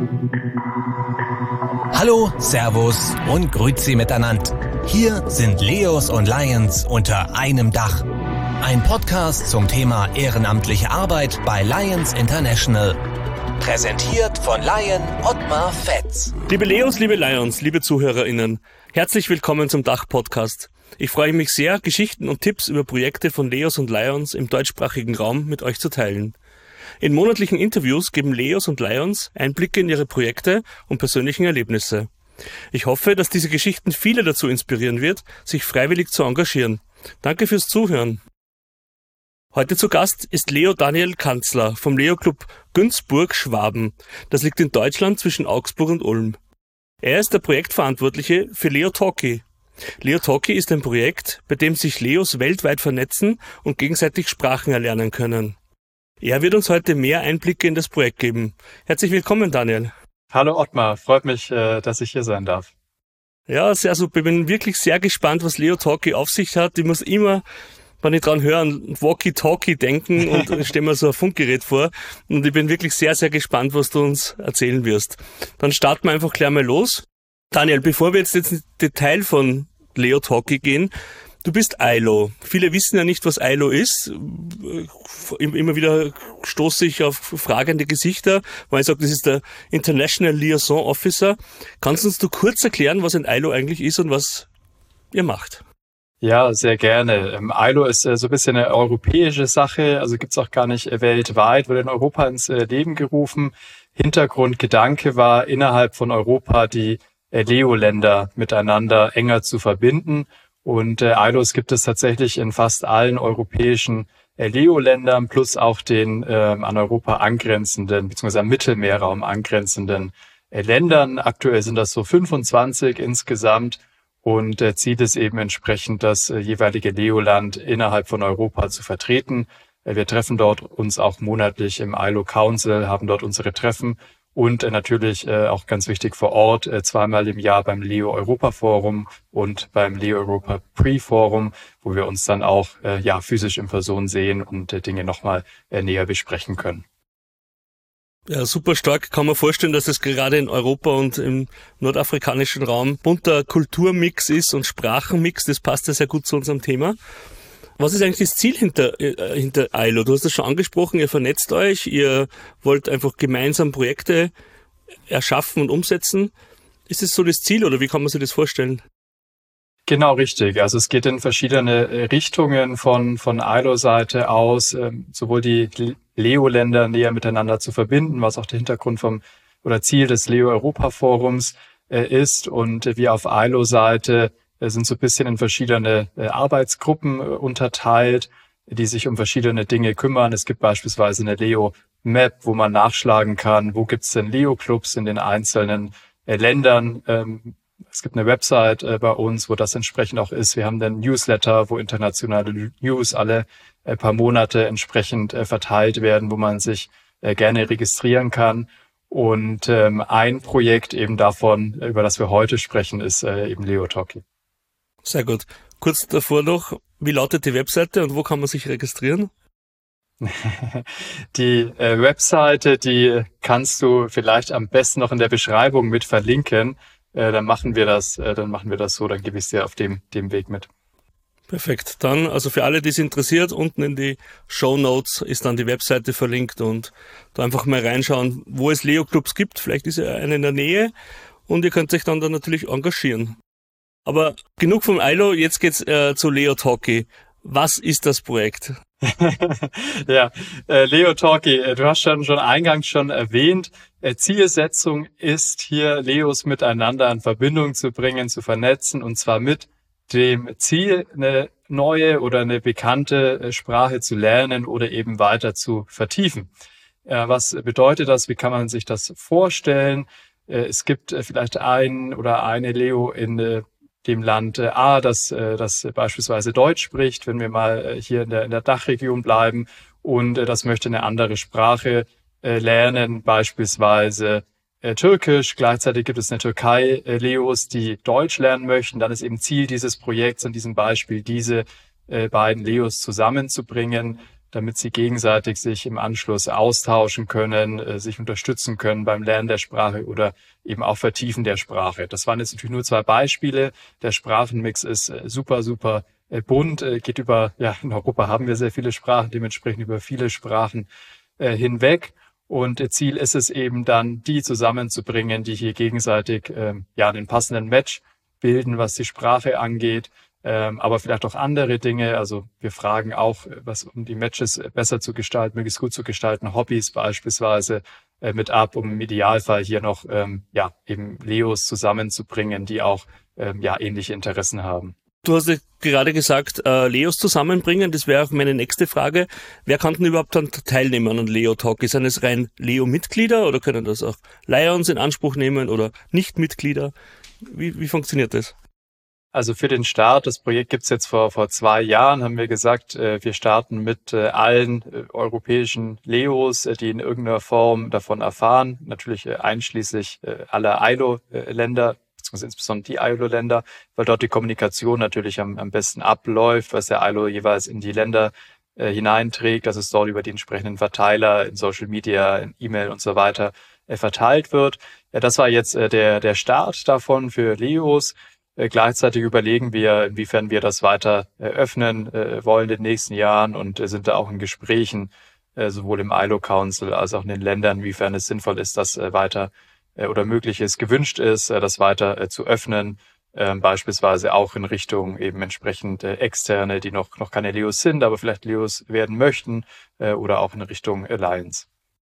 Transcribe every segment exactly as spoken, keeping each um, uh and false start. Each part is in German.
Hallo, Servus und Grüezi miteinander. Hier sind Leos und Lions unter einem Dach. Ein Podcast zum Thema ehrenamtliche Arbeit bei Lions International. Präsentiert von Lion Ottmar Fetz. Liebe Leos, liebe Lions, liebe ZuhörerInnen, herzlich willkommen zum Dach-Podcast. Ich freue mich sehr, Geschichten und Tipps über Projekte von Leos und Lions im deutschsprachigen Raum mit euch zu teilen. In monatlichen Interviews geben Leos und Lions Einblicke in ihre Projekte und persönlichen Erlebnisse. Ich hoffe, dass diese Geschichten viele dazu inspirieren wird, sich freiwillig zu engagieren. Danke fürs Zuhören. Heute zu Gast ist Leo Daniel Kanzler vom Leo-Club Günzburg Schwaben. Das liegt in Deutschland zwischen Augsburg und Ulm. Er ist der Projektverantwortliche für Leo Talkie. Leo Talkie ist ein Projekt, bei dem sich Leos weltweit vernetzen und gegenseitig Sprachen erlernen können. Er wird uns heute mehr Einblicke in das Projekt geben. Herzlich willkommen, Daniel. Hallo Ottmar, freut mich, dass ich hier sein darf. Ja, sehr super. Ich bin wirklich sehr gespannt, was Leo Talkie auf sich hat. Ich muss immer, wenn ich dran höre, an Walkie-Talkie denken und stelle mir so ein Funkgerät vor. Und ich bin wirklich sehr, sehr gespannt, was du uns erzählen wirst. Dann starten wir einfach gleich mal los. Daniel, bevor wir jetzt ins Detail von Leo Talkie gehen, du bist I L O. Viele wissen ja nicht, was I L O ist. Immer wieder stoße ich auf fragende Gesichter, weil ich sage, das ist der International Liaison Officer. Kannst du uns du kurz erklären, was ein I L O eigentlich ist und was ihr macht? Ja, sehr gerne. I L O ist so ein bisschen eine europäische Sache, also gibt's auch gar nicht weltweit, wurde in Europa ins Leben gerufen. Hintergrundgedanke war, innerhalb von Europa die Leo-Länder miteinander enger zu verbinden. Und äh, I L Os gibt es tatsächlich in fast allen europäischen äh, Leo-Ländern plus auch den äh, an Europa angrenzenden, beziehungsweise am Mittelmeerraum angrenzenden äh, Ländern. Aktuell sind das so fünfundzwanzig insgesamt und äh, Ziel ist eben entsprechend, das äh, jeweilige Leo-Land innerhalb von Europa zu vertreten. Äh, wir treffen dort uns auch monatlich im I L O Council, haben dort unsere Treffen. Und äh, natürlich äh, auch ganz wichtig vor Ort, äh, zweimal im Jahr beim Leo Europa Forum und beim Leo Europa Pre-Forum, wo wir uns dann auch äh, ja physisch in Person sehen und äh, Dinge nochmal äh, näher besprechen können. Ja, super stark. Kann man vorstellen, dass es gerade in Europa und im nordafrikanischen Raum bunter Kulturmix ist und Sprachenmix. Das passt ja sehr gut zu unserem Thema. Was ist eigentlich das Ziel hinter, äh, hinter I L O? Du hast das schon angesprochen, ihr vernetzt euch, ihr wollt einfach gemeinsam Projekte erschaffen und umsetzen. Ist es so das Ziel oder wie kann man sich das vorstellen? Genau, richtig. Also es geht in verschiedene Richtungen von, von I L O-Seite aus, ähm, sowohl die Leo-Länder näher miteinander zu verbinden, was auch der Hintergrund vom oder Ziel des Leo Europa Forums äh, ist, und äh, wir auf I L O-Seite sind so ein bisschen in verschiedene äh, Arbeitsgruppen äh, unterteilt, die sich um verschiedene Dinge kümmern. Es gibt beispielsweise eine Leo-Map, wo man nachschlagen kann, wo gibt's denn Leo-Clubs in den einzelnen äh, Ländern. Ähm, es gibt eine Website äh, bei uns, wo das entsprechend auch ist. Wir haben dann Newsletter, wo internationale News alle äh, paar Monate entsprechend äh, verteilt werden, wo man sich äh, gerne registrieren kann. Und ähm, ein Projekt eben davon, über das wir heute sprechen, ist äh, eben Leo Talkie. Sehr gut. Kurz davor noch, wie lautet die Webseite und wo kann man sich registrieren? Die äh, Webseite, die kannst du vielleicht am besten noch in der Beschreibung mit verlinken. Äh, dann machen wir das, äh, dann machen wir das so, dann gebe ich es dir auf dem, dem Weg mit. Perfekt. Dann, also für alle, die es interessiert, unten in die Shownotes ist dann die Webseite verlinkt und da einfach mal reinschauen, wo es Leo-Clubs gibt. Vielleicht ist ja einer in der Nähe und ihr könnt euch dann, dann natürlich engagieren. Aber genug vom I L O, jetzt geht's äh, zu Leo Talkie. Was ist das Projekt? ja, äh, Leo Talkie, äh, du hast schon, schon eingangs schon erwähnt, äh, Zielsetzung ist hier, Leos miteinander in Verbindung zu bringen, zu vernetzen, und zwar mit dem Ziel, eine neue oder eine bekannte äh, Sprache zu lernen oder eben weiter zu vertiefen. Äh, was bedeutet das? Wie kann man sich das vorstellen? Äh, es gibt äh, vielleicht einen oder eine Leo in äh, dem Land äh, A, das, äh, das beispielsweise Deutsch spricht, wenn wir mal äh, hier in der, in der Dachregion bleiben, und äh, das möchte eine andere Sprache äh, lernen, beispielsweise äh, Türkisch. Gleichzeitig gibt es eine Türkei-Leos, die Deutsch lernen möchten. Dann ist eben Ziel dieses Projekts in diesem Beispiel, diese äh, beiden Leos zusammenzubringen. damit sie gegenseitig sich im Anschluss austauschen können, äh, sich unterstützen können beim Lernen der Sprache oder eben auch Vertiefen der Sprache. Das waren jetzt natürlich nur zwei Beispiele. Der Sprachenmix ist äh, super, super äh, bunt, äh, geht über, ja, in Europa haben wir sehr viele Sprachen, dementsprechend über viele Sprachen äh, hinweg. Und Ziel ist es eben dann, die zusammenzubringen, die hier gegenseitig ähm, ja den passenden Match bilden, was die Sprache angeht, ähm, aber vielleicht auch andere Dinge. Also wir fragen auch, was um die Matches besser zu gestalten, möglichst gut zu gestalten, Hobbys beispielsweise äh, mit ab, um im Idealfall hier noch ähm, ja eben Leos zusammenzubringen, die auch ähm, ja ähnliche Interessen haben. Du hast ja gerade gesagt, äh, Leos zusammenbringen, das wäre auch meine nächste Frage. Wer kann denn überhaupt dann teilnehmen an Leo Talk? Sind es rein Leo-Mitglieder oder können das auch Lions in Anspruch nehmen oder Nicht-Mitglieder? Wie, wie funktioniert das? Also für den Start, das Projekt gibt's jetzt vor vor zwei Jahren, haben wir gesagt, äh, wir starten mit äh, allen äh, europäischen Leos, äh, die in irgendeiner Form davon erfahren, natürlich äh, einschließlich äh, aller I L O-Länder, beziehungsweise insbesondere die I L O-Länder, weil dort die Kommunikation natürlich am, am besten abläuft, was der I L O jeweils in die Länder äh, hineinträgt, dass es dort über die entsprechenden Verteiler in Social Media, in E-Mail und so weiter äh, verteilt wird. Ja, das war jetzt äh, der der Start davon für Leos. Äh, gleichzeitig überlegen wir, inwiefern wir das weiter eröffnen äh, wollen in den nächsten Jahren und äh, sind da auch in Gesprächen, äh, sowohl im I L O Council als auch in den Ländern, inwiefern es sinnvoll ist, das äh, weiter äh, oder möglich ist, gewünscht ist, äh, das weiter äh, zu öffnen, äh, beispielsweise auch in Richtung eben entsprechend äh, Externe, die noch noch keine Leos sind, aber vielleicht Leos werden möchten, äh, oder auch in Richtung Alliance.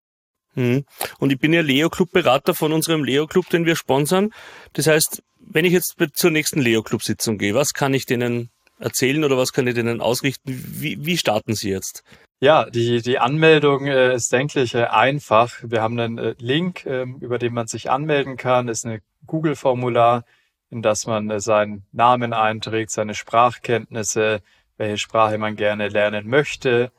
Hm. Und ich bin ja Leo-Club-Berater von unserem Leo-Club, den wir sponsern. Das heißt, wenn ich jetzt zur nächsten Leo-Club-Sitzung gehe, was kann ich denen erzählen oder was kann ich denen ausrichten? Wie, wie starten Sie jetzt? Ja, die die Anmeldung äh, ist, denke ich, äh, einfach. Wir haben einen äh, Link, äh, über den man sich anmelden kann. Das ist ein Google-Formular, in das man äh, seinen Namen einträgt, seine Sprachkenntnisse, welche Sprache man gerne lernen möchte.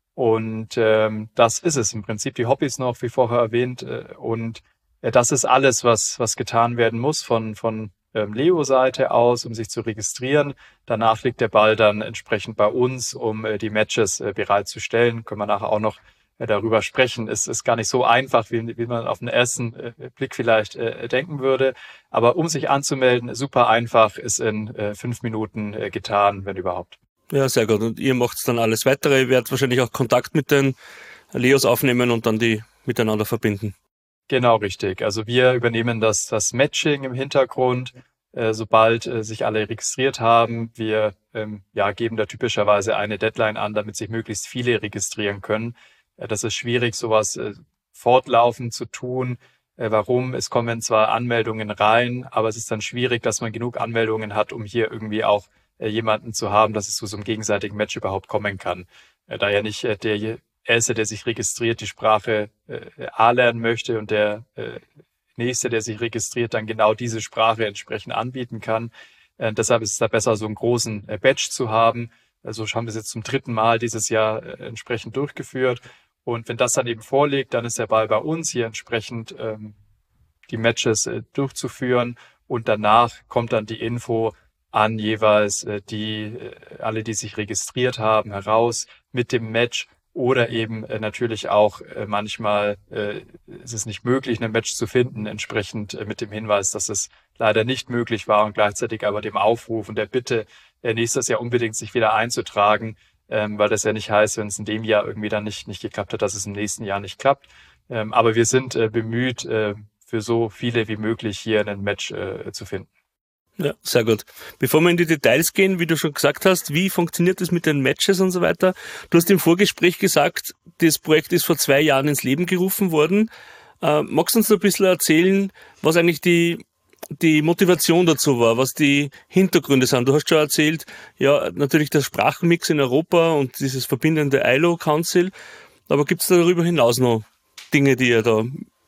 Und ähm, das ist es im Prinzip, die Hobbys noch, wie vorher erwähnt. Äh, und äh, das ist alles, was was getan werden muss von von ähm, Leo-Seite aus, um sich zu registrieren. Danach liegt der Ball dann entsprechend bei uns, um äh, die Matches äh, bereitzustellen. Können wir nachher auch noch äh, darüber sprechen. Es ist gar nicht so einfach, wie, wie man auf den ersten äh, Blick vielleicht äh, denken würde. Aber um sich anzumelden, super einfach, ist in äh, fünf Minuten äh, getan, wenn überhaupt. Ja, sehr gut. Und ihr macht dann alles Weitere. Ihr werdet wahrscheinlich auch Kontakt mit den Leos aufnehmen und dann die miteinander verbinden. Genau, richtig. Also wir übernehmen das, das Matching im Hintergrund, äh, sobald äh, sich alle registriert haben. Wir ähm, ja, geben da typischerweise eine Deadline an, damit sich möglichst viele registrieren können. Äh, das ist schwierig, sowas äh, fortlaufend zu tun. Äh, warum? Es kommen zwar Anmeldungen rein, aber es ist dann schwierig, dass man genug Anmeldungen hat, um hier irgendwie auch jemanden zu haben, dass es zu so einem gegenseitigen Match überhaupt kommen kann. Äh, da ja nicht äh, der Erste, der sich registriert, die Sprache äh, A lernen möchte und der äh, Nächste, der sich registriert, dann genau diese Sprache entsprechend anbieten kann. Äh, deshalb ist es da besser, so einen großen äh, Batch zu haben. Also haben wir es jetzt zum dritten Mal dieses Jahr äh, entsprechend durchgeführt. Und wenn das dann eben vorliegt, dann ist der Ball bei uns, hier entsprechend ähm, die Matches äh, durchzuführen. Und danach kommt dann die Info an jeweils äh, die äh, alle, die sich registriert haben, heraus mit dem Match oder eben äh, natürlich auch äh, manchmal äh, ist es nicht möglich, ein Match zu finden, entsprechend äh, mit dem Hinweis, dass es leider nicht möglich war und gleichzeitig aber dem Aufruf und der Bitte, äh, nächstes Jahr unbedingt sich wieder einzutragen, ähm, weil das ja nicht heißt, wenn es in dem Jahr irgendwie dann nicht nicht geklappt hat, dass es im nächsten Jahr nicht klappt. Ähm, aber wir sind äh, bemüht, äh, für so viele wie möglich hier ein Match äh, zu finden. Ja, sehr gut. Bevor wir in die Details gehen, wie du schon gesagt hast, wie funktioniert das mit den Matches und so weiter? Du hast im Vorgespräch gesagt, das Projekt ist vor zwei Jahren ins Leben gerufen worden. Äh, magst du uns ein bisschen erzählen, was eigentlich die die Motivation dazu war, was die Hintergründe sind? Du hast schon erzählt, ja, natürlich der Sprachenmix in Europa und dieses verbindende I L O Council, aber gibt es darüber hinaus noch Dinge, die ihr da,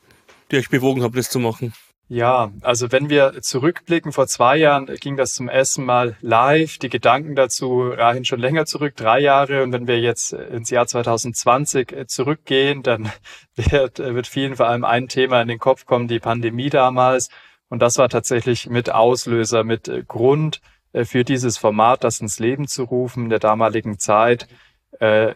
die euch bewogen haben, das zu machen? Ja, also wenn wir zurückblicken, vor zwei Jahren ging das zum ersten Mal live. Die Gedanken dazu reichen schon länger zurück, drei Jahre. Und wenn wir jetzt ins Jahr zwanzig zwanzig zurückgehen, dann wird, wird vielen vor allem ein Thema in den Kopf kommen, die Pandemie damals. Und das war tatsächlich mit Auslöser, mit Grund für dieses Format, das ins Leben zu rufen in der damaligen Zeit.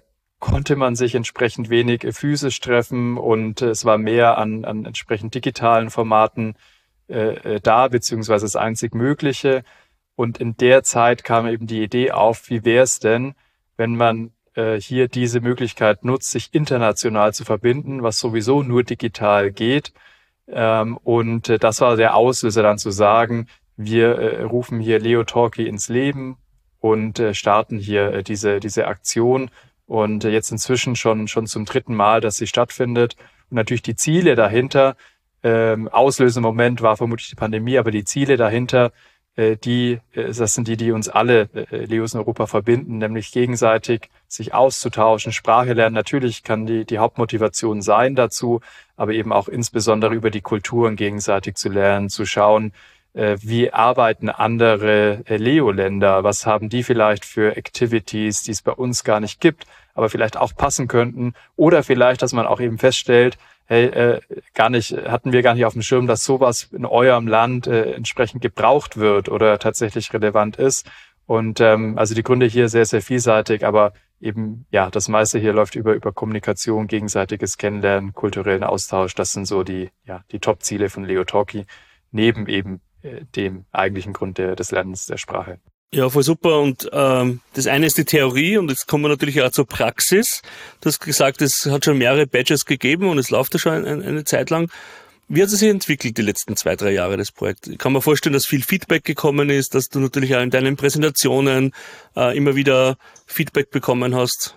konnte man sich entsprechend wenig physisch treffen und es war mehr an, an entsprechend digitalen Formaten äh, da, beziehungsweise das einzig Mögliche. Und in der Zeit kam eben die Idee auf, wie wäre es denn, wenn man äh, hier diese Möglichkeit nutzt, sich international zu verbinden, was sowieso nur digital geht. Ähm, und äh, das war der Auslöser dann zu sagen, wir äh, rufen hier LeoTalky ins Leben und äh, starten hier äh, diese, diese Aktion. Und jetzt inzwischen schon schon zum dritten Mal, dass sie stattfindet. Und natürlich die Ziele dahinter, ähm, Auslösemoment war vermutlich die Pandemie, aber die Ziele dahinter, äh, die, äh, das sind die, die uns alle äh, Leos in Europa verbinden, nämlich gegenseitig sich auszutauschen, Sprache lernen. Natürlich kann die die Hauptmotivation sein dazu, aber eben auch insbesondere über die Kulturen gegenseitig zu lernen, zu schauen, äh, wie arbeiten andere äh, Leo-Länder, was haben die vielleicht für Activities, die es bei uns gar nicht gibt, aber vielleicht auch passen könnten, oder vielleicht, dass man auch eben feststellt, hey, äh, gar nicht, hatten wir gar nicht auf dem Schirm, dass sowas in eurem Land äh, entsprechend gebraucht wird oder tatsächlich relevant ist. Und ähm, also die Gründe hier sehr, sehr vielseitig, aber eben, ja, das meiste hier läuft über über Kommunikation, gegenseitiges Kennenlernen, kulturellen Austausch. Das sind so die, ja, die Top-Ziele von LeoTalky, neben eben äh, dem eigentlichen Grund der, des Lernens der Sprache. Ja, voll super. Und ähm, das eine ist die Theorie und jetzt kommen wir natürlich auch zur Praxis. Du hast gesagt, es hat schon mehrere Badges gegeben und es läuft ja schon eine, eine Zeit lang. Wie hat es sich entwickelt die letzten zwei, drei Jahre, das Projekt? Ich kann mir vorstellen, dass viel Feedback gekommen ist, dass du natürlich auch in deinen Präsentationen äh, immer wieder Feedback bekommen hast.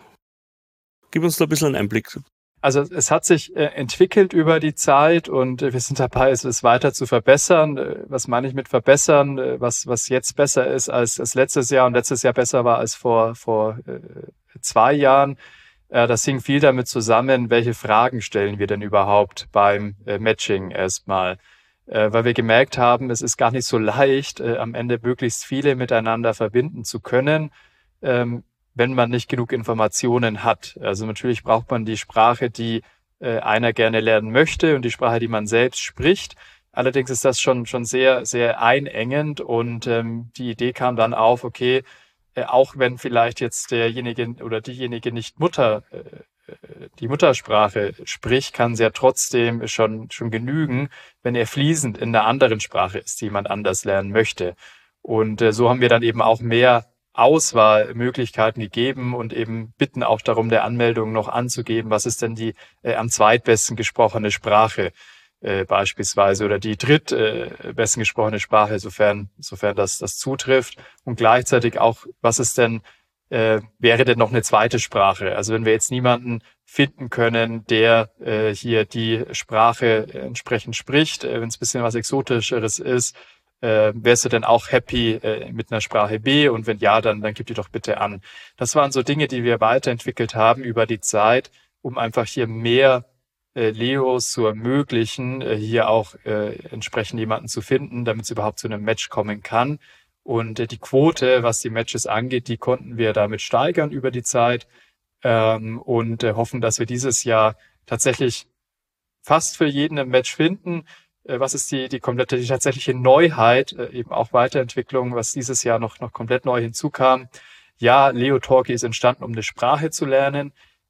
Gib uns da ein bisschen einen Einblick. Also es hat sich äh, entwickelt über die Zeit und äh, wir sind dabei, es, es weiter zu verbessern. Äh, was meine ich mit verbessern? Äh, was was jetzt besser ist als, als letztes Jahr und letztes Jahr besser war als vor vor äh, zwei Jahren. Äh, das hing viel damit zusammen, welche Fragen stellen wir denn überhaupt beim äh, Matching erstmal. Äh, weil wir gemerkt haben, es ist gar nicht so leicht, äh, am Ende möglichst viele miteinander verbinden zu können. Ähm, wenn man nicht genug Informationen hat. Also natürlich braucht man die Sprache, die äh, einer gerne lernen möchte und die Sprache, die man selbst spricht. Allerdings ist das schon schon sehr, sehr einengend und ähm, die Idee kam dann auf, okay, äh, auch wenn vielleicht jetzt derjenige oder diejenige nicht Mutter, äh, die Muttersprache spricht, kann sie ja trotzdem schon schon genügen, wenn er fließend in einer anderen Sprache ist, die jemand anders lernen möchte. Und äh, so haben wir dann eben auch mehr Auswahlmöglichkeiten gegeben und eben bitten auch darum, der Anmeldung noch anzugeben, was ist denn die äh, am zweitbesten gesprochene Sprache äh, beispielsweise oder die drittbesten äh, gesprochene Sprache, sofern sofern das das zutrifft, und gleichzeitig auch, was ist denn äh, wäre denn noch eine zweite Sprache? Also wenn wir jetzt niemanden finden können, der äh, hier die Sprache entsprechend spricht, äh, wenn es ein bisschen was Exotischeres ist, Äh, wärst du denn auch happy äh, mit einer Sprache B? Und wenn ja, dann, dann gib die doch bitte an. Das waren so Dinge, die wir weiterentwickelt haben über die Zeit, um einfach hier mehr äh, Leos zu ermöglichen, äh, hier auch äh, entsprechend jemanden zu finden, damit es überhaupt zu einem Match kommen kann. Und äh, die Quote, was die Matches angeht, die konnten wir damit steigern über die Zeit ähm, und äh, hoffen, dass wir dieses Jahr tatsächlich fast für jeden ein Match finden. Was ist die, die komplette, die tatsächliche Neuheit, eben auch Weiterentwicklung, was dieses Jahr noch, noch komplett neu hinzukam? Ja, LeoTalky ist entstanden, um eine Sprache zu lernen,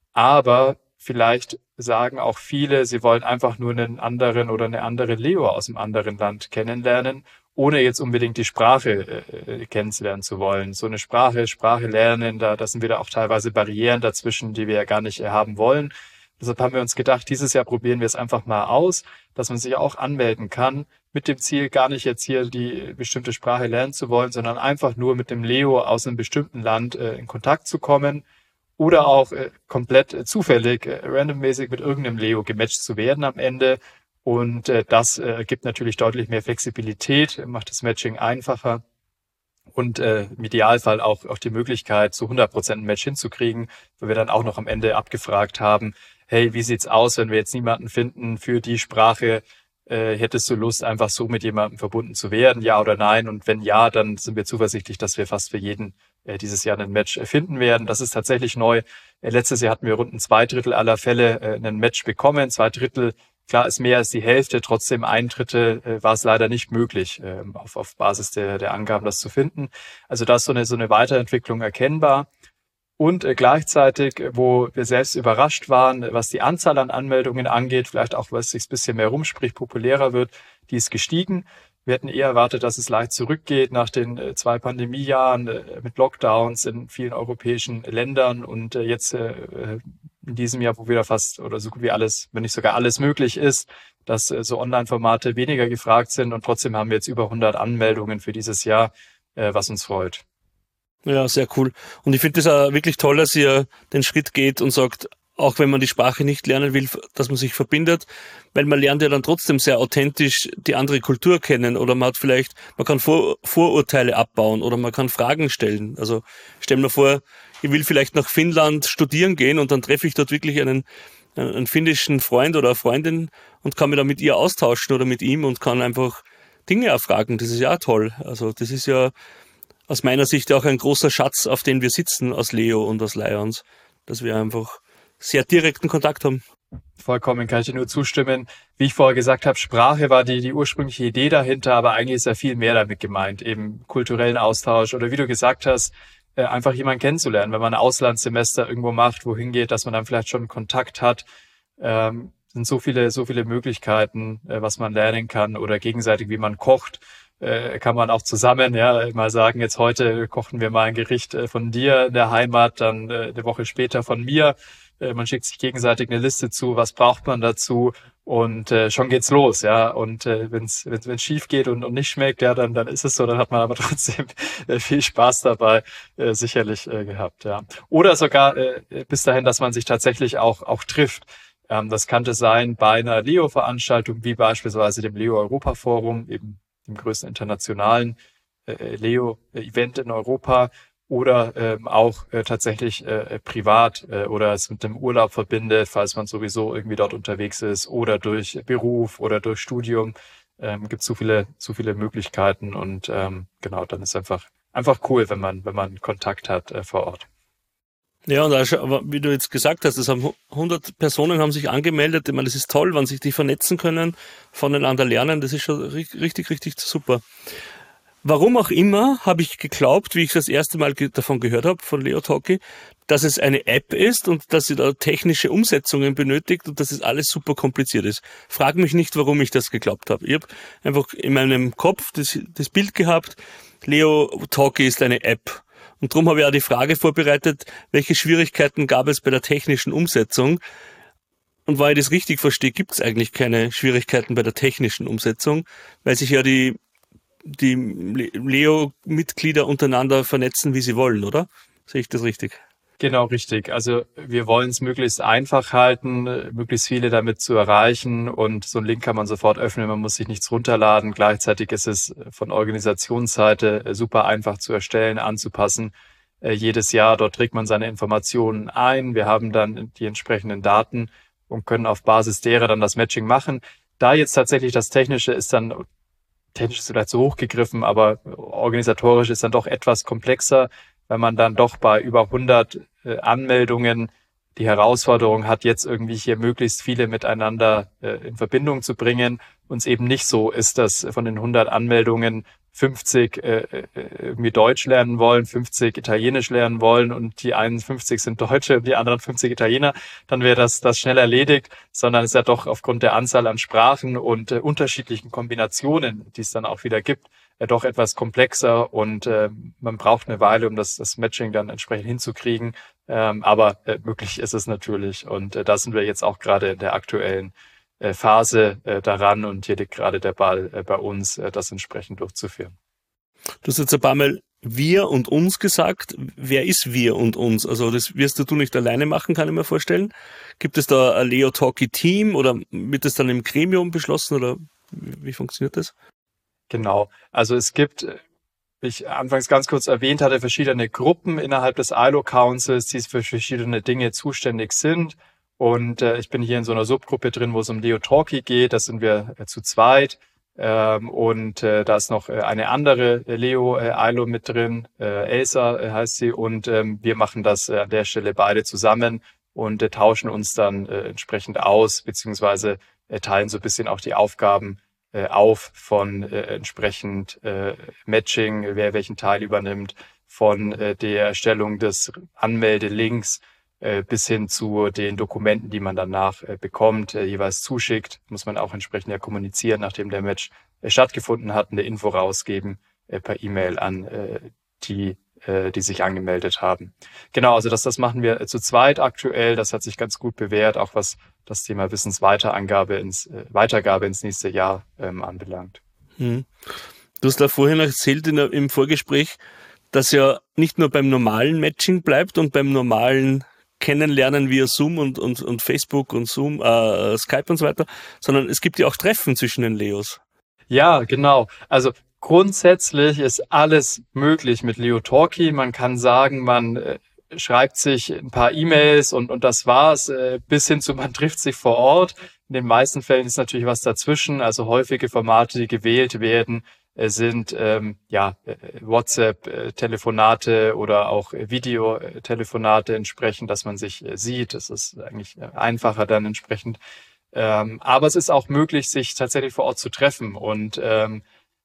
aber vielleicht sagen auch viele, sie wollen einfach nur einen anderen oder eine andere Leo aus einem anderen Land kennenlernen, ohne jetzt unbedingt die Sprache äh, kennenlernen zu wollen. So eine Sprache, Sprache lernen, da, da sind wieder auch teilweise Barrieren dazwischen, die wir ja gar nicht haben wollen. Deshalb haben wir uns gedacht, dieses Jahr probieren wir es einfach mal aus, dass man sich auch anmelden kann, mit dem Ziel, gar nicht jetzt hier die bestimmte Sprache lernen zu wollen, sondern einfach nur mit dem Leo aus einem bestimmten Land äh, in Kontakt zu kommen oder auch äh, komplett äh, zufällig, äh, randommäßig mit irgendeinem Leo gematcht zu werden am Ende. Und äh, das äh, gibt natürlich deutlich mehr Flexibilität, macht das Matching einfacher und äh, im Idealfall auch, auch die Möglichkeit, zu hundert Prozent ein Match hinzukriegen, weil wir dann auch noch am Ende abgefragt haben, hey, wie sieht's aus, wenn wir jetzt niemanden finden für die Sprache? Äh, hättest du Lust, einfach so mit jemandem verbunden zu werden, ja oder nein? Und wenn ja, dann sind wir zuversichtlich, dass wir fast für jeden äh, dieses Jahr ein Match äh, finden werden. Das ist tatsächlich neu. Äh, letztes Jahr hatten wir rund ein zwei Drittel aller Fälle äh, ein Match bekommen. Zwei Drittel, klar, ist mehr als die Hälfte. Trotzdem ein Drittel äh, war es leider nicht möglich, äh, auf, auf Basis der, der Angaben das zu finden. Also da ist so eine, so eine Weiterentwicklung erkennbar. Und äh, gleichzeitig, wo wir selbst überrascht waren, was die Anzahl an Anmeldungen angeht, vielleicht auch, was sich ein bisschen mehr rumspricht, populärer wird, die ist gestiegen. Wir hätten eher erwartet, dass es leicht zurückgeht nach den äh, zwei Pandemiejahren äh, mit Lockdowns in vielen europäischen Ländern und äh, jetzt äh, in diesem Jahr, wo wieder fast oder so gut wie alles, wenn nicht sogar alles möglich ist, dass äh, so Online-Formate weniger gefragt sind und trotzdem haben wir jetzt über hundert Anmeldungen für dieses Jahr, äh, was uns freut. Ja, sehr cool. Und ich finde es auch wirklich toll, dass ihr den Schritt geht und sagt, auch wenn man die Sprache nicht lernen will, dass man sich verbindet, weil man lernt ja dann trotzdem sehr authentisch die andere Kultur kennen oder man hat vielleicht, man kann Vor- Vorurteile abbauen oder man kann Fragen stellen. Also stell mir vor, ich will vielleicht nach Finnland studieren gehen und dann treffe ich dort wirklich einen, einen finnischen Freund oder eine Freundin und kann mich dann mit ihr austauschen oder mit ihm und kann einfach Dinge erfragen. Das ist ja auch toll. Also das ist ja aus meiner Sicht auch ein großer Schatz, auf den wir sitzen aus Leo und aus Lions, dass wir einfach sehr direkten Kontakt haben. Vollkommen, kann ich dir nur zustimmen. Wie ich vorher gesagt habe, Sprache war die, die ursprüngliche Idee dahinter, aber eigentlich ist ja viel mehr damit gemeint, eben kulturellen Austausch oder wie du gesagt hast, äh, einfach jemanden kennenzulernen, wenn man ein Auslandssemester irgendwo macht, wohin geht, dass man dann vielleicht schon Kontakt hat. Ähm, sind so viele, so viele Möglichkeiten, äh, was man lernen kann oder gegenseitig, wie man kocht. Äh, kann man auch zusammen ja mal sagen, jetzt heute kochen wir mal ein Gericht äh, von dir in der Heimat, dann äh, eine Woche später von mir. Äh, man schickt sich gegenseitig eine Liste zu, was braucht man dazu und äh, schon geht's los, ja. Und äh, wenn's wenn's wenn's schief geht und, und nicht schmeckt, ja, dann dann ist es so, dann hat man aber trotzdem äh, viel Spaß dabei äh, sicherlich äh, gehabt, ja. Oder sogar äh, bis dahin, dass man sich tatsächlich auch auch trifft. Ähm, das könnte sein bei einer Leo-Veranstaltung, wie beispielsweise dem Leo-Europa-Forum, eben dem größten internationalen äh, Leo-Event in Europa oder ähm, auch äh, tatsächlich äh, privat äh, oder es mit dem Urlaub verbindet, falls man sowieso irgendwie dort unterwegs ist oder durch Beruf oder durch Studium. Ähm, gibt so viele, so viele Möglichkeiten und ähm, genau, dann ist einfach einfach cool, wenn man wenn man Kontakt hat äh, vor Ort. Ja, und auch, aber wie du jetzt gesagt hast, es haben hundert Personen haben sich angemeldet. Ich meine, das ist toll, wenn sich die vernetzen können, voneinander lernen. Das ist schon richtig, richtig super. Warum auch immer habe ich geglaubt, wie ich das erste Mal ge- davon gehört habe, von Leo Talkie, dass es eine App ist und dass sie da technische Umsetzungen benötigt und dass es alles super kompliziert ist. Frag mich nicht, warum ich das geglaubt habe. Ich habe einfach in meinem Kopf das, das Bild gehabt, Leo Talkie ist eine App. Und darum habe ich auch die Frage vorbereitet, welche Schwierigkeiten gab es bei der technischen Umsetzung? Und weil ich das richtig verstehe, gibt es eigentlich keine Schwierigkeiten bei der technischen Umsetzung, weil sich ja die, die Leo-Mitglieder untereinander vernetzen, wie sie wollen, oder? Sehe ich das richtig? Genau, richtig. Also wir wollen es möglichst einfach halten, möglichst viele damit zu erreichen und so einen Link kann man sofort öffnen, man muss sich nichts runterladen. Gleichzeitig ist es von Organisationsseite super einfach zu erstellen, anzupassen. Äh, jedes Jahr, dort trägt man seine Informationen ein. Wir haben dann die entsprechenden Daten und können auf Basis derer dann das Matching machen. Da jetzt tatsächlich das Technische ist dann, technisch ist vielleicht zu hoch gegriffen, aber organisatorisch ist dann doch etwas komplexer, wenn man dann doch bei über hundert äh, Anmeldungen die Herausforderung hat, jetzt irgendwie hier möglichst viele miteinander äh, in Verbindung zu bringen. Uns eben nicht so ist, dass von den hundert Anmeldungen fünfzig äh, irgendwie Deutsch lernen wollen, fünfzig Italienisch lernen wollen und die einundfünfzig sind Deutsche und die anderen fünfzig Italiener, dann wäre das das schnell erledigt, sondern es ist ja doch aufgrund der Anzahl an Sprachen und äh, unterschiedlichen Kombinationen, die es dann auch wieder gibt, äh, doch etwas komplexer und äh, man braucht eine Weile, um das, das Matching dann entsprechend hinzukriegen, ähm, aber äh, möglich ist es natürlich und äh, da sind wir jetzt auch gerade in der aktuellen Phase äh, daran und hier liegt gerade der Ball äh, bei uns, äh, das entsprechend durchzuführen. Du hast jetzt ein paar Mal wir und uns gesagt. Wer ist wir und uns? Also das wirst du nicht alleine machen, kann ich mir vorstellen. Gibt es da ein Leo Talkie Team oder wird es dann im Gremium beschlossen oder wie, wie funktioniert das? Genau, also es gibt, wie ich anfangs ganz kurz erwähnt hatte, verschiedene Gruppen innerhalb des I L O Councils, die für verschiedene Dinge zuständig sind. Und äh, ich bin hier in so einer Subgruppe drin, wo es um Leo Talkie geht. Da sind wir äh, zu zweit. Ähm, und äh, da ist noch äh, eine andere Leo äh, I L O mit drin. Äh, Elsa äh, heißt sie. Und ähm, wir machen das äh, an der Stelle beide zusammen und äh, tauschen uns dann äh, entsprechend aus, beziehungsweise äh, teilen so ein bisschen auch die Aufgaben äh, auf von äh, entsprechend äh, Matching, wer welchen Teil übernimmt, von äh, der Erstellung des Anmeldelinks äh, bis hin zu den Dokumenten, die man danach äh, bekommt, äh, jeweils zuschickt. Muss man auch entsprechend ja kommunizieren, nachdem der Match äh, stattgefunden hat, eine Info rausgeben äh, per E-Mail an äh, die, äh, die sich angemeldet haben. Genau, also das, das machen wir äh, zu zweit aktuell. Das hat sich ganz gut bewährt, auch was das Thema Wissensweiterangabe ins, äh, Weitergabe ins nächste Jahr ähm, anbelangt. Hm. Du hast da vorhin erzählt in, im Vorgespräch, dass ja nicht nur beim normalen Matching bleibt und beim normalen Kennenlernen via Zoom und, und, und Facebook und Zoom, äh, Skype und so weiter, sondern es gibt ja auch Treffen zwischen den Leos. Ja, genau. Also grundsätzlich ist alles möglich mit LeoTalkie. Man kann sagen, man äh, schreibt sich ein paar E-Mails und, und das war's, äh, bis hin zu man trifft sich vor Ort. In den meisten Fällen ist natürlich was dazwischen, also häufige Formate, die gewählt werden, äh, sind ähm, ja äh, WhatsApp-Telefonate oder auch äh, Videotelefonate entsprechend, dass man sich äh, sieht. Das ist eigentlich äh, einfacher dann entsprechend. Ähm, aber es ist auch möglich, sich tatsächlich vor Ort zu treffen und ähm,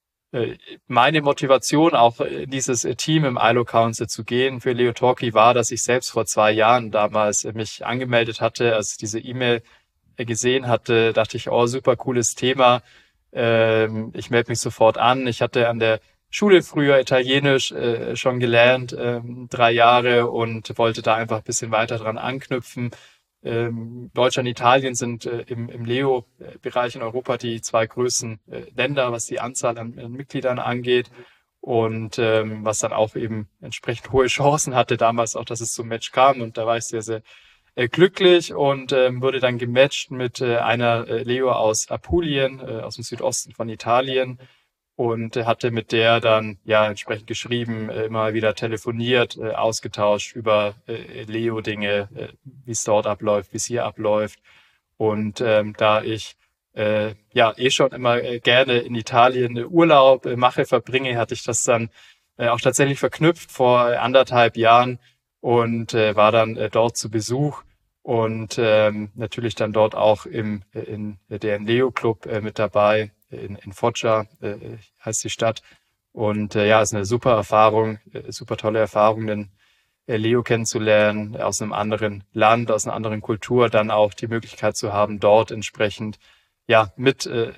meine Motivation, auch in dieses Team im I L O Council zu gehen für LeoTalkie, war, dass ich selbst vor zwei Jahren damals mich angemeldet hatte, als ich diese E-Mail gesehen hatte, dachte ich, oh, super cooles Thema. Ähm, ich melde mich sofort an. Ich hatte an der Schule früher Italienisch äh, schon gelernt, ähm, drei Jahre und wollte da einfach ein bisschen weiter dran anknüpfen. Ähm, Deutschland und Italien sind äh, im, im Leo-Bereich in Europa die zwei größten äh, Länder, was die Anzahl an, an Mitgliedern angeht und ähm, was dann auch eben entsprechend hohe Chancen hatte damals auch, dass es zum Match kam und da war ich sehr, sehr äh, glücklich und ähm, wurde dann gematcht mit äh, einer äh, Leo aus Apulien, äh, aus dem Südosten von Italien und äh, hatte mit der dann ja entsprechend geschrieben, äh, immer wieder telefoniert, äh, ausgetauscht über äh, Leo-Dinge, äh, wie es dort abläuft, wie es hier abläuft. Und ähm, da ich äh, ja eh schon immer äh, gerne in Italien äh, Urlaub äh, mache, verbringe, hatte ich das dann äh, auch tatsächlich verknüpft vor äh, anderthalb Jahren und äh, war dann äh, dort zu Besuch und ähm, natürlich dann dort auch im äh, in der Leo Club äh, mit dabei. In, in Foggia äh, heißt die Stadt. Und äh, ja, ist eine super Erfahrung, äh, super tolle Erfahrung, den äh, Leo kennenzulernen, äh, aus einem anderen Land, aus einer anderen Kultur, dann auch die Möglichkeit zu haben, dort entsprechend ja mit äh,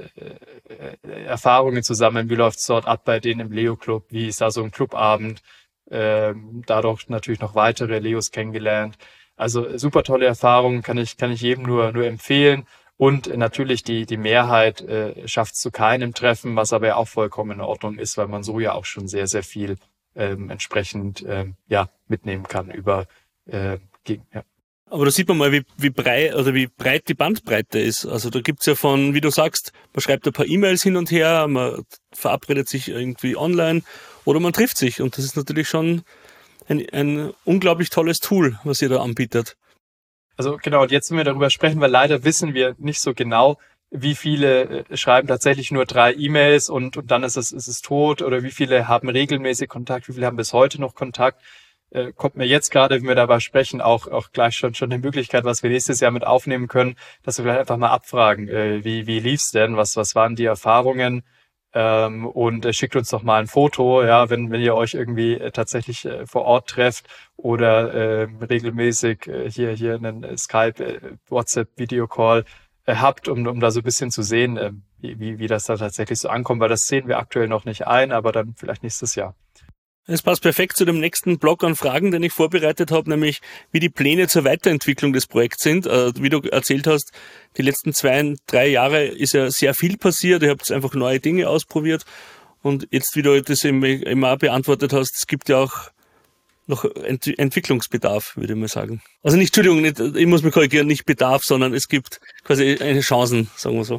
äh, Erfahrungen zu sammeln. Wie läuft's dort ab bei denen im Leo Club? Wie ist da so ein Clubabend? Äh, dadurch natürlich noch weitere Leos kennengelernt. Also super tolle Erfahrung, kann ich kann ich jedem nur nur empfehlen. Und natürlich die die Mehrheit äh, schafft es zu keinem Treffen, was aber ja auch vollkommen in Ordnung ist, weil man so ja auch schon sehr, sehr viel ähm, entsprechend ähm, ja mitnehmen kann über äh, gegen, ja. Aber da sieht man mal, wie, wie breit oder wie breit die Bandbreite ist. Also da gibt's ja von, wie du sagst, man schreibt ein paar E-Mails hin und her, man verabredet sich irgendwie online oder man trifft sich. Und das ist natürlich schon ein, ein unglaublich tolles Tool, was ihr da anbietet. Also genau, und jetzt, wenn wir darüber sprechen, weil leider wissen wir nicht so genau, wie viele äh, schreiben tatsächlich nur drei E-Mails und, und dann ist es, ist es tot oder wie viele haben regelmäßig Kontakt, wie viele haben bis heute noch Kontakt. Äh, kommt mir jetzt gerade, wenn wir darüber sprechen, auch auch gleich schon schon eine Möglichkeit, was wir nächstes Jahr mit aufnehmen können, dass wir vielleicht einfach mal abfragen, äh, wie wie lief's denn, was was waren die Erfahrungen ähm, und äh, schickt uns doch mal ein Foto, ja, wenn wenn ihr euch irgendwie äh, tatsächlich äh, vor Ort trefft oder äh, regelmäßig äh, hier hier einen äh, Skype, äh, WhatsApp, Videocall äh, habt, um um da so ein bisschen zu sehen, äh, wie wie wie das da tatsächlich so ankommt, weil das sehen wir aktuell noch nicht ein, aber dann vielleicht nächstes Jahr. Es passt perfekt zu dem nächsten Block an Fragen, den ich vorbereitet habe, nämlich wie die Pläne zur Weiterentwicklung des Projekts sind. Äh, wie du erzählt hast, die letzten zwei, drei Jahre ist ja sehr viel passiert. Ihr habt einfach neue Dinge ausprobiert. Und jetzt, wie du das eben auch beantwortet hast, es gibt ja auch noch Ent- Entwicklungsbedarf, würde ich mal sagen. Also nicht, Entschuldigung, nicht, ich muss mich korrigieren, nicht Bedarf, sondern es gibt quasi eine Chancen, sagen wir so.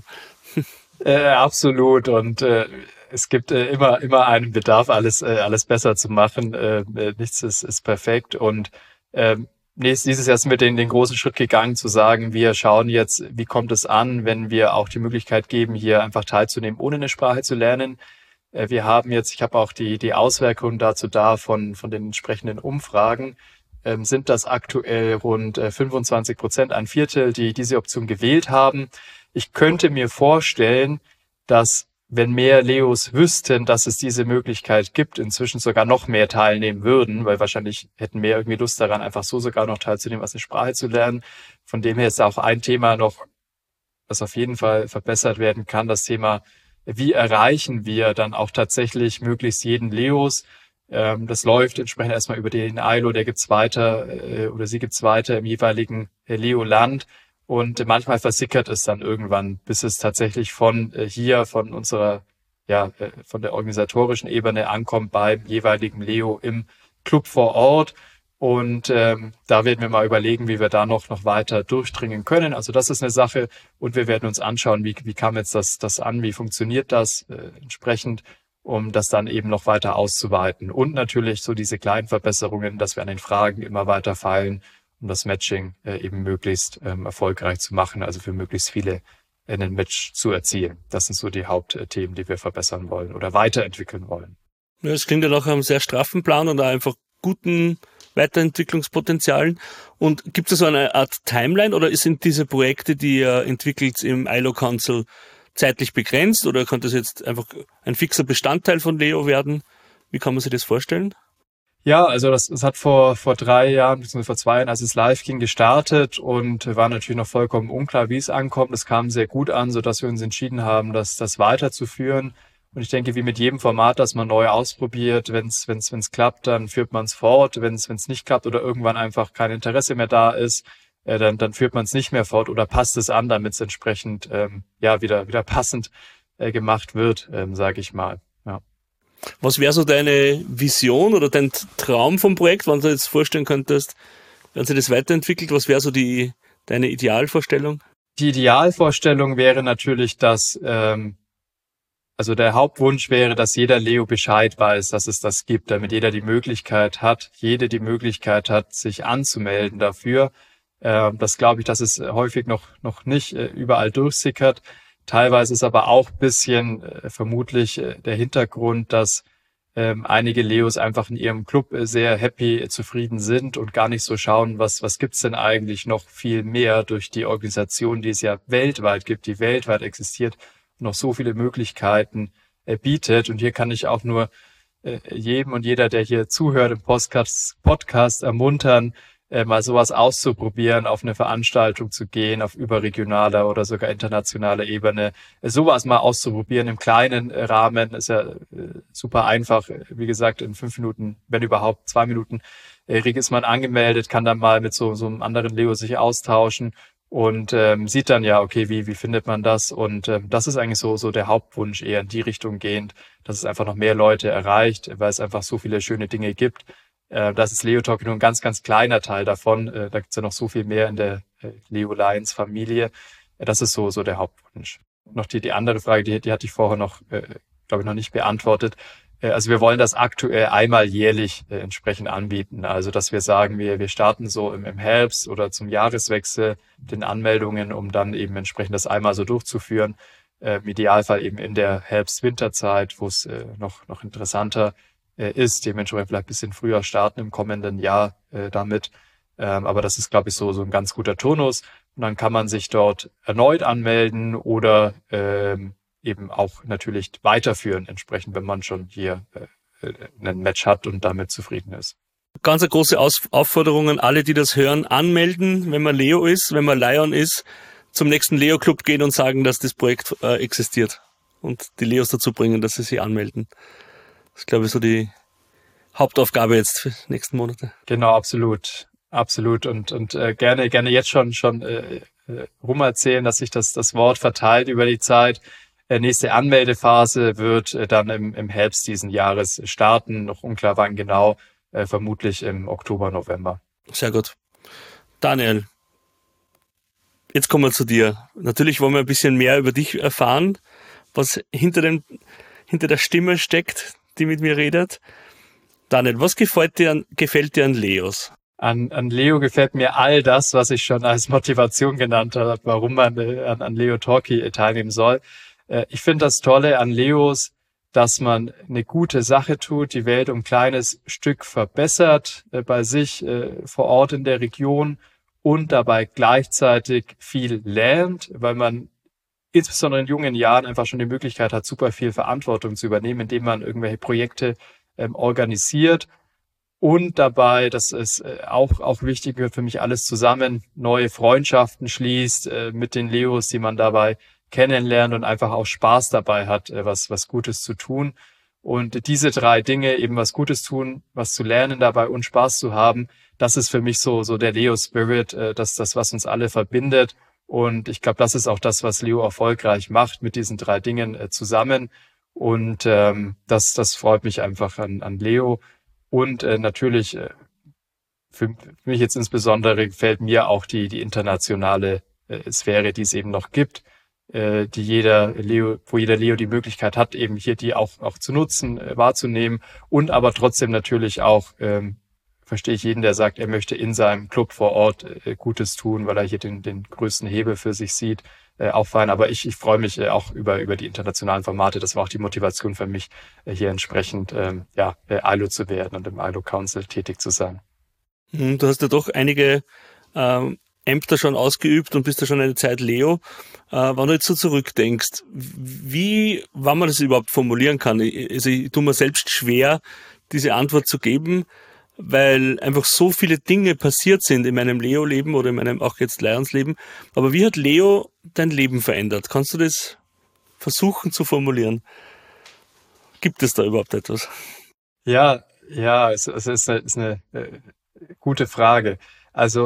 Äh, absolut und äh, es gibt äh, immer immer einen Bedarf, alles äh, alles besser zu machen. Äh, nichts ist, ist perfekt und äh, dieses Jahr sind wir den, den großen Schritt gegangen, zu sagen, wir schauen jetzt, wie kommt es an, wenn wir auch die Möglichkeit geben, hier einfach teilzunehmen, ohne eine Sprache zu lernen. Äh, wir haben jetzt, ich habe auch die die Auswirkungen dazu da von von den entsprechenden Umfragen. Ähm, sind das aktuell rund äh, fünfundzwanzig Prozent, ein Viertel, die diese Option gewählt haben. Ich könnte mir vorstellen, dass wenn mehr Leos wüssten, dass es diese Möglichkeit gibt, inzwischen sogar noch mehr teilnehmen würden, weil wahrscheinlich hätten mehr irgendwie Lust daran, einfach so sogar noch teilzunehmen, als eine Sprache zu lernen. Von dem her ist auch ein Thema noch, das auf jeden Fall verbessert werden kann, das Thema, wie erreichen wir dann auch tatsächlich möglichst jeden Leos. Ähm, das läuft entsprechend erstmal über den I L O, der gibt's weiter äh, oder sie gibt's weiter im jeweiligen äh, Leo-Land. Und manchmal versickert es dann irgendwann, bis es tatsächlich von äh, hier, von unserer, ja, äh, von der organisatorischen Ebene ankommt beim jeweiligen Leo im Club vor Ort. Und ähm, da werden wir mal überlegen, wie wir da noch noch weiter durchdringen können. Also das ist eine Sache. Und wir werden uns anschauen, wie wie kam jetzt das das an, wie funktioniert das äh, entsprechend, um das dann eben noch weiter auszuweiten. Und natürlich so diese kleinen Verbesserungen, dass wir an den Fragen immer weiter feilen, um das Matching äh, eben möglichst ähm, erfolgreich zu machen, also für möglichst viele äh, einen Match zu erzielen. Das sind so die Hauptthemen, die wir verbessern wollen oder weiterentwickeln wollen. Ja, es klingt ja nach einem sehr straffen Plan und einfach guten Weiterentwicklungspotenzialen. Und gibt es so eine Art Timeline oder sind diese Projekte, die ihr entwickelt im I L O Council, zeitlich begrenzt oder kann das jetzt einfach ein fixer Bestandteil von Leo werden? Wie kann man sich das vorstellen? Ja, also das, das hat vor vor drei Jahren, beziehungsweise vor zwei Jahren, als es live ging, gestartet und war natürlich noch vollkommen unklar, wie es ankommt. Es kam sehr gut an, sodass wir uns entschieden haben, das das weiterzuführen. Und ich denke, wie mit jedem Format, das man neu ausprobiert, wenn es wenn es wenn es klappt, dann führt man es fort. Wenn es wenn es nicht klappt oder irgendwann einfach kein Interesse mehr da ist, äh, dann dann führt man es nicht mehr fort oder passt es an, damit es entsprechend ähm, ja wieder wieder passend äh, gemacht wird, ähm, sage ich mal. Ja. Was wäre so deine Vision oder dein Traum vom Projekt, wenn du dir jetzt vorstellen könntest, wenn sich das weiterentwickelt, was wäre so die deine Idealvorstellung? Die Idealvorstellung wäre natürlich, dass, ähm, also der Hauptwunsch wäre, dass jeder Leo Bescheid weiß, dass es das gibt, damit jeder die Möglichkeit hat, jede die Möglichkeit hat, sich anzumelden dafür. Äh, das glaube ich, dass es häufig noch noch nicht äh, überall durchsickert. Teilweise ist aber auch ein bisschen äh, vermutlich äh, der Hintergrund, dass ähm, einige Leos einfach in ihrem Club äh, sehr happy, äh, zufrieden sind und gar nicht so schauen, was was gibt's denn eigentlich noch viel mehr durch die Organisation, die es ja weltweit gibt, die weltweit existiert, noch so viele Möglichkeiten äh, bietet. Und hier kann ich auch nur äh, jedem und jeder, der hier zuhört im Podcast, Podcast ermuntern, äh, mal sowas auszuprobieren, auf eine Veranstaltung zu gehen, auf überregionaler oder sogar internationaler Ebene. Äh, sowas mal auszuprobieren im kleinen äh, Rahmen ist ja äh, super einfach. Wie gesagt, in fünf Minuten, wenn überhaupt zwei Minuten, äh, ist man angemeldet, kann dann mal mit so, so einem anderen Leo sich austauschen und ähm, sieht dann ja, okay, wie wie findet man das? Und ähm, das ist eigentlich so so der Hauptwunsch, eher in die Richtung gehend, dass es einfach noch mehr Leute erreicht, weil es einfach so viele schöne Dinge gibt. Äh, das ist Leo Talk nur ein ganz, ganz kleiner Teil davon. Äh, da gibt's ja noch so viel mehr in der äh, Leo Lions Familie. Äh, das ist so so der Hauptwunsch. Noch die die andere Frage, die die hatte ich vorher noch, äh, glaube ich, noch nicht beantwortet. Äh, also wir wollen das aktuell einmal jährlich äh, entsprechend anbieten. Also dass wir sagen, wir wir starten so im, im Herbst oder zum Jahreswechsel den Anmeldungen, um dann eben entsprechend das einmal so durchzuführen. Äh, Im Idealfall eben in der Herbst-Winterzeit, wo es äh, noch noch interessanter ist, dementsprechend vielleicht ein bisschen früher starten im kommenden Jahr äh, damit. Ähm, aber das ist, glaube ich, so so ein ganz guter Turnus. Und dann kann man sich dort erneut anmelden oder ähm, eben auch natürlich weiterführen, entsprechend, wenn man schon hier äh, ein Match hat und damit zufrieden ist. Ganz eine große Aus- Aufforderung an alle, die das hören, anmelden, wenn man Leo ist, wenn man Lion ist, zum nächsten Leo-Club gehen und sagen, dass das Projekt äh, existiert und die Leos dazu bringen, dass sie sich anmelden. Das ist, glaube ich, so die Hauptaufgabe jetzt für die nächsten Monate. Genau, absolut. Absolut. Und und äh, gerne gerne jetzt schon schon äh, äh, rumerzählen, dass sich das das Wort verteilt über die Zeit. Äh, nächste Anmeldephase wird äh, dann im, im Herbst diesen Jahres starten. Noch unklar wann genau, äh, vermutlich im Oktober, November. Sehr gut. Daniel, jetzt kommen wir zu dir. Natürlich wollen wir ein bisschen mehr über dich erfahren, was hinter dem hinter der Stimme steckt, die mit mir redet. Daniel, was gefällt dir an, gefällt dir an Leos? An, an Leo gefällt mir all das, was ich schon als Motivation genannt habe, warum man äh, an, an Leo Talkie teilnehmen soll. Äh, ich finde das Tolle an Leos, dass man eine gute Sache tut, die Welt um ein kleines Stück verbessert, äh, bei sich äh, vor Ort in der Region und dabei gleichzeitig viel lernt, weil man insbesondere in jungen Jahren einfach schon die Möglichkeit hat, super viel Verantwortung zu übernehmen, indem man irgendwelche Projekte ähm, organisiert und dabei, das ist äh, auch, auch wichtig, gehört für mich alles zusammen, neue Freundschaften schließt äh, mit den Leos, die man dabei kennenlernt und einfach auch Spaß dabei hat, äh, was, was Gutes zu tun. Und diese drei Dinge, eben was Gutes tun, was zu lernen dabei und Spaß zu haben, das ist für mich so, so der Leo-Spirit, äh, das, das, was uns alle verbindet. Und ich glaube, das ist auch das, was Leo erfolgreich macht mit diesen drei Dingen äh, zusammen. Und ähm, das, das freut mich einfach an, an Leo. Und äh, natürlich, äh, für, für mich jetzt insbesondere gefällt mir auch die, die internationale äh, Sphäre, die es eben noch gibt, äh, die jeder Leo, wo jeder Leo die Möglichkeit hat, eben hier die auch, auch zu nutzen, äh, wahrzunehmen. Und aber trotzdem natürlich auch, ähm, verstehe ich jeden, der sagt, er möchte in seinem Club vor Ort äh, Gutes tun, weil er hier den, den größten Hebel für sich sieht, äh, auch fein. Aber ich, ich freue mich äh, auch über, über die internationalen Formate. Das war auch die Motivation für mich, äh, hier entsprechend ähm, ja, äh, I L O zu werden und im I L O Council tätig zu sein. Du hast ja doch einige ähm, Ämter schon ausgeübt und bist ja schon eine Zeit Leo. Äh, wenn du jetzt so zurückdenkst, wie, wann man das überhaupt formulieren kann, also ich tue mir selbst schwer, diese Antwort zu geben, weil einfach so viele Dinge passiert sind in meinem Leo-Leben oder in meinem auch jetzt Lions-Leben. Aber wie hat Leo dein Leben verändert? Kannst du das versuchen zu formulieren? Gibt es da überhaupt etwas? Ja, ja, es, es ist eine, ist eine äh, gute Frage. Also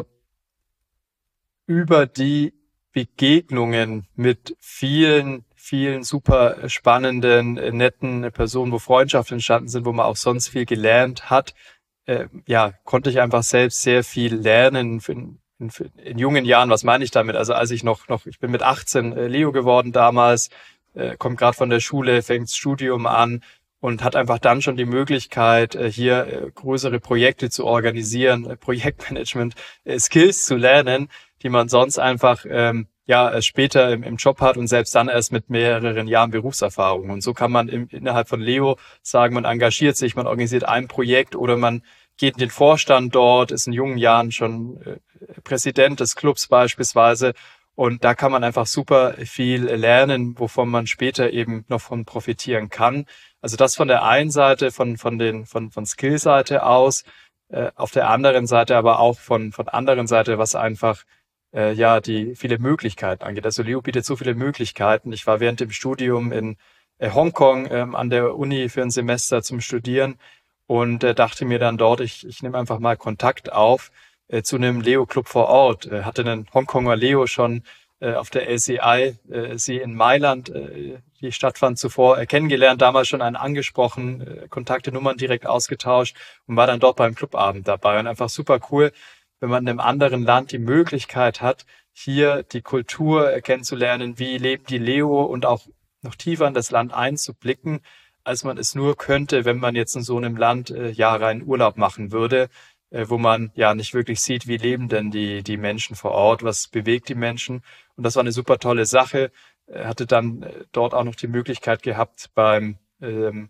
über die Begegnungen mit vielen, vielen super spannenden, netten Personen, wo Freundschaften entstanden sind, wo man auch sonst viel gelernt hat, äh, ja, konnte ich einfach selbst sehr viel lernen in, in, in jungen Jahren. Was meine ich damit? Also als ich noch, noch, ich bin mit achtzehn äh, Leo geworden damals, äh, kommt gerade von der Schule, fängt das Studium an und hat einfach dann schon die Möglichkeit, äh, hier äh, größere Projekte zu organisieren, äh, Projektmanagement, äh, Skills zu lernen, die man sonst einfach ähm, ja später im, im Job hat und selbst dann erst mit mehreren Jahren Berufserfahrung. Und so kann man im, innerhalb von Leo sagen, man engagiert sich, man organisiert ein Projekt oder man geht in den Vorstand dort, ist in jungen Jahren schon äh, Präsident des Clubs beispielsweise. Und da kann man einfach super viel lernen, wovon man später eben noch von profitieren kann. Also das von der einen Seite, von von den von von Skillseite aus, äh, auf der anderen Seite aber auch von von anderen Seite, was einfach äh, ja die viele Möglichkeiten angeht. Also Leo bietet so viele Möglichkeiten. Ich war während dem Studium in äh, Hongkong ähm, an der Uni für ein Semester zum Studieren und äh, dachte mir dann dort, ich ich nehme einfach mal Kontakt auf äh, zu einem Leo-Club vor Ort. Äh, hatte einen Hongkonger Leo schon äh, auf der L C I, äh, sie in Mailand, äh, die stattfand zuvor, äh, kennengelernt, damals schon einen angesprochen, äh, Kontakte, Nummern direkt ausgetauscht und war dann dort beim Clubabend dabei. Und einfach super cool, wenn man in einem anderen Land die Möglichkeit hat, hier die Kultur äh, kennenzulernen, wie leben die Leo und auch noch tiefer in das Land einzublicken, als man es nur könnte, wenn man jetzt in so einem Land äh, ja rein Urlaub machen würde, äh, wo man ja nicht wirklich sieht, wie leben denn die die Menschen vor Ort, was bewegt die Menschen. Und das war eine super tolle Sache. Äh, hatte dann äh, dort auch noch die Möglichkeit gehabt, beim ähm,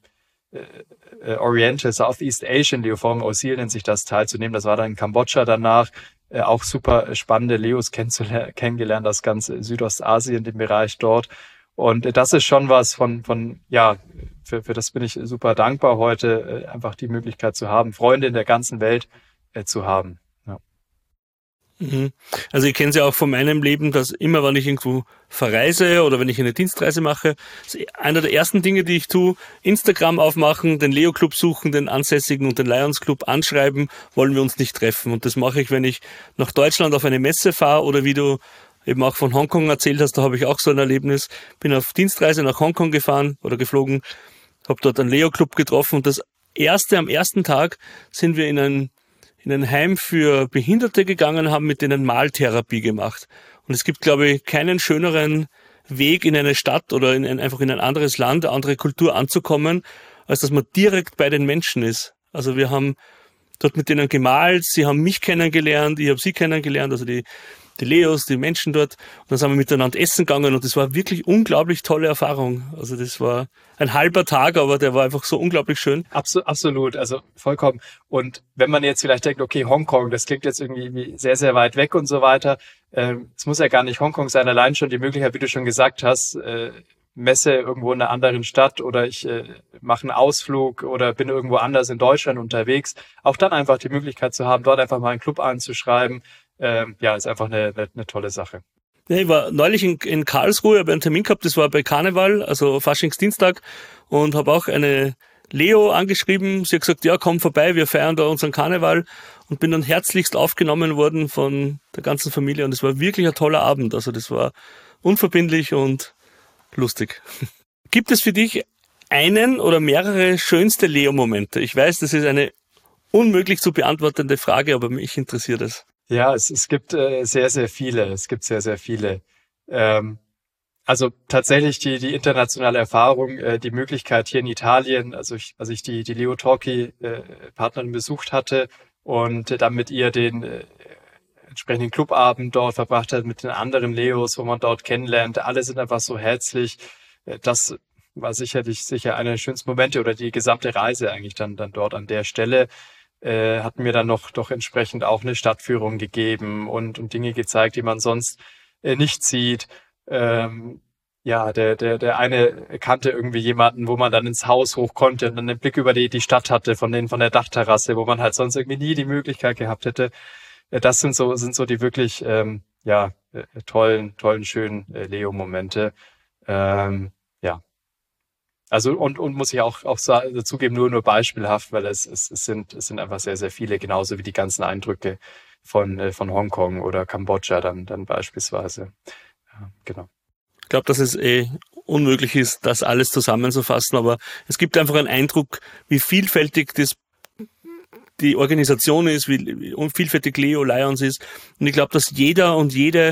äh, Oriental Southeast Asian Leo Forum, O S I L nennt sich das, teilzunehmen. Das war dann in Kambodscha danach. Äh, auch super spannende Leos kennengelernt aus ganz Südostasien, dem Bereich dort. Und äh, das ist schon was von, von ja, für, für das bin ich super dankbar heute, äh, einfach die Möglichkeit zu haben, Freunde in der ganzen Welt äh, zu haben. Ja. Mhm. Also ich kenne es ja auch von meinem Leben, dass immer, wenn ich irgendwo verreise oder wenn ich eine Dienstreise mache, einer der ersten Dinge, die ich tue, Instagram aufmachen, den Leo Club suchen, den Ansässigen und den Lions Club anschreiben, wollen wir uns nicht treffen. Und das mache ich, wenn ich nach Deutschland auf eine Messe fahre oder wie du eben auch von Hongkong erzählt hast, da habe ich auch so ein Erlebnis. Bin auf Dienstreise nach Hongkong gefahren oder geflogen, habe dort einen Leo Club getroffen und das erste, am ersten Tag sind wir in ein in ein Heim für Behinderte gegangen, haben mit denen Maltherapie gemacht. Und es gibt, glaube ich, keinen schöneren Weg in eine Stadt oder in ein, einfach in ein anderes Land, eine andere Kultur anzukommen, als dass man direkt bei den Menschen ist. Also wir haben dort mit denen gemalt, sie haben mich kennengelernt, ich habe sie kennengelernt, also die die Leos, die Menschen dort. Und dann sind wir miteinander essen gegangen und das war wirklich unglaublich tolle Erfahrung. Also das war ein halber Tag, aber der war einfach so unglaublich schön. Absolut, absolut, also vollkommen. Und wenn man jetzt vielleicht denkt, okay, Hongkong, das klingt jetzt irgendwie sehr, sehr weit weg und so weiter. Ähm, es muss ja gar nicht Hongkong sein, allein schon die Möglichkeit, wie du schon gesagt hast, äh, Messe irgendwo in einer anderen Stadt oder ich äh, mache einen Ausflug oder bin irgendwo anders in Deutschland unterwegs. Auch dann einfach die Möglichkeit zu haben, dort einfach mal einen Club anzuschreiben, ähm, ja, ist einfach eine, eine, eine tolle Sache. Ja, ich war neulich in, in Karlsruhe, habe einen Termin gehabt, das war bei Karneval, also Faschingsdienstag, und habe auch eine Leo angeschrieben. Sie hat gesagt, ja, komm vorbei, wir feiern da unseren Karneval, und bin dann herzlichst aufgenommen worden von der ganzen Familie und es war wirklich ein toller Abend. Also das war unverbindlich und lustig. Gibt es für dich einen oder mehrere schönste Leo-Momente? Ich weiß, das ist eine unmöglich zu beantwortende Frage, aber mich interessiert es. Ja, es, es gibt äh, sehr, sehr viele. Es gibt sehr, sehr viele. Ähm, also tatsächlich die die internationale Erfahrung, äh, die Möglichkeit hier in Italien, also ich, als ich die die Leo Talkie äh, Partnerin besucht hatte und äh, dann mit ihr den äh, entsprechenden Clubabend dort verbracht hat mit den anderen Leos, wo man dort kennenlernt. Alle sind einfach so herzlich. Äh, das war sicherlich sicher einer der schönsten Momente oder die gesamte Reise eigentlich dann dann dort an der Stelle. Äh, hat mir dann noch doch entsprechend auch eine Stadtführung gegeben und und Dinge gezeigt, die man sonst äh, nicht sieht. Ähm, ja, der der der eine kannte irgendwie jemanden, wo man dann ins Haus hoch konnte und dann einen Blick über die die Stadt hatte von den von der Dachterrasse, wo man halt sonst irgendwie nie die Möglichkeit gehabt hätte. Äh, das sind so sind so die wirklich ähm, ja äh, tollen tollen schönen äh, Leo-Momente. Ähm, ja. Also und und muss ich auch auch dazugeben, nur nur beispielhaft, weil es, es es sind es sind einfach sehr sehr viele, genauso wie die ganzen Eindrücke von äh, von Hongkong oder Kambodscha dann dann beispielsweise. Ja, genau. Ich glaube, dass es eh unmöglich ist, das alles zusammenzufassen, aber es gibt einfach einen Eindruck, wie vielfältig das die Organisation ist, wie, wie vielfältig Leo Lions ist, und ich glaube, dass jeder und jede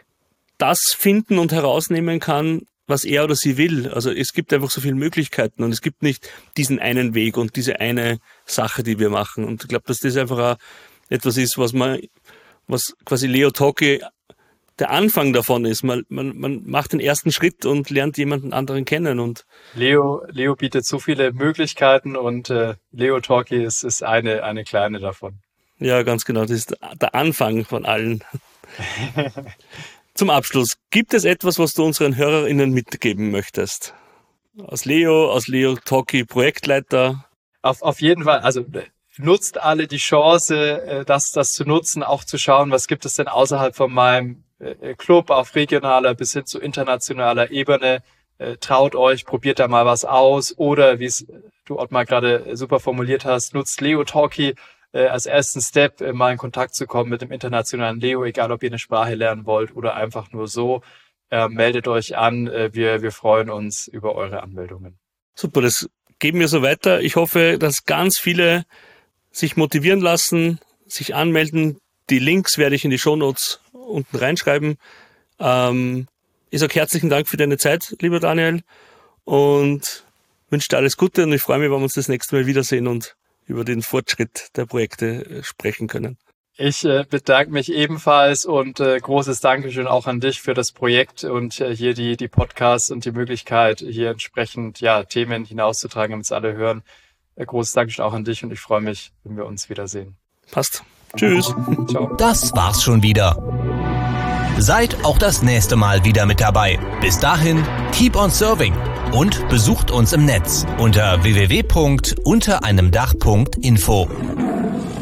das finden und herausnehmen kann, was er oder sie will. Also es gibt einfach so viele Möglichkeiten und es gibt nicht diesen einen Weg und diese eine Sache, die wir machen. Und ich glaube, dass das einfach auch etwas ist, was man, was quasi Leo Talkie der Anfang davon ist. Man, man, man macht den ersten Schritt und lernt jemanden anderen kennen. Und Leo, Leo bietet so viele Möglichkeiten und äh, Leo Talkie ist, ist eine, eine kleine davon. Ja, ganz genau. Das ist der Anfang von allen. Zum Abschluss, gibt es etwas, was du unseren HörerInnen mitgeben möchtest? Aus Leo, aus Leo Talkie Projektleiter? Auf, auf jeden Fall, also nutzt alle die Chance, das, das zu nutzen, auch zu schauen, was gibt es denn außerhalb von meinem Club auf regionaler bis hin zu internationaler Ebene. Traut euch, probiert da mal was aus, oder wie es du Ottmar gerade super formuliert hast, nutzt Leo Talkie als ersten Step, mal in Kontakt zu kommen mit dem internationalen Leo, egal ob ihr eine Sprache lernen wollt oder einfach nur so. Äh, meldet euch an, äh, wir, wir freuen uns über eure Anmeldungen. Super, das geben wir so weiter. Ich hoffe, dass ganz viele sich motivieren lassen, sich anmelden. Die Links werde ich in die Shownotes unten reinschreiben. Ähm, ich sage herzlichen Dank für deine Zeit, lieber Daniel, und wünsche dir alles Gute, und ich freue mich, wenn wir uns das nächste Mal wiedersehen und über den Fortschritt der Projekte sprechen können. Ich äh, bedanke mich ebenfalls und äh, großes Dankeschön auch an dich für das Projekt und äh, hier die die Podcasts und die Möglichkeit, hier entsprechend ja Themen hinauszutragen, damit es alle hören. Äh, großes Dankeschön auch an dich und ich freue mich, wenn wir uns wiedersehen. Passt. Tschüss. Ciao. Das war's schon wieder. Seid auch das nächste Mal wieder mit dabei. Bis dahin, keep on serving und besucht uns im Netz unter w w w punkt unter einem dach punkt info.